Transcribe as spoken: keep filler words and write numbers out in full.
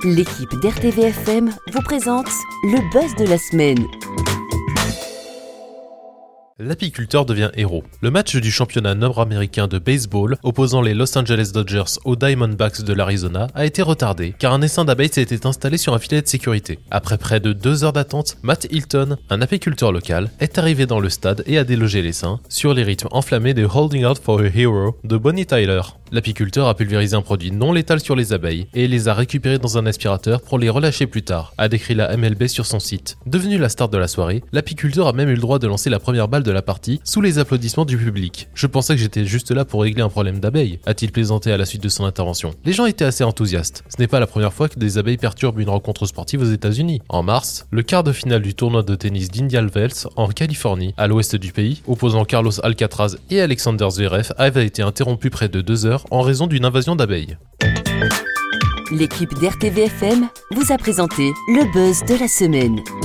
L'équipe d'R T V F M vous présente le buzz de la semaine. L'apiculteur devient héros. Le match du championnat nord-américain de baseball opposant les Los Angeles Dodgers aux Diamondbacks de l'Arizona a été retardé car un essaim d'abeilles s'était installé sur un filet de sécurité. Après près de deux heures d'attente, Matt Hilton, un apiculteur local, est arrivé dans le stade et a délogé l'essaim sur les rythmes enflammés de Holding Out for a Hero de Bonnie Tyler. L'apiculteur a pulvérisé un produit non létal sur les abeilles et les a récupérés dans un aspirateur pour les relâcher plus tard, a décrit la M L B sur son site. Devenu la star de la soirée, l'apiculteur a même eu le droit de lancer la première balle de la partie sous les applaudissements du public. Je pensais que j'étais juste là pour régler un problème d'abeilles, a-t-il plaisanté à la suite de son intervention. Les gens étaient assez enthousiastes. Ce n'est pas la première fois que des abeilles perturbent une rencontre sportive aux États-Unis. En mars, le quart de finale du tournoi de tennis d'Indian Wells en Californie, à l'ouest du pays, opposant Carlos Alcaraz et Alexander Zverev, avait été interrompu près de deux heures en raison d'une invasion d'abeilles. L'équipe d'R T V F M vous a présenté le buzz de la semaine.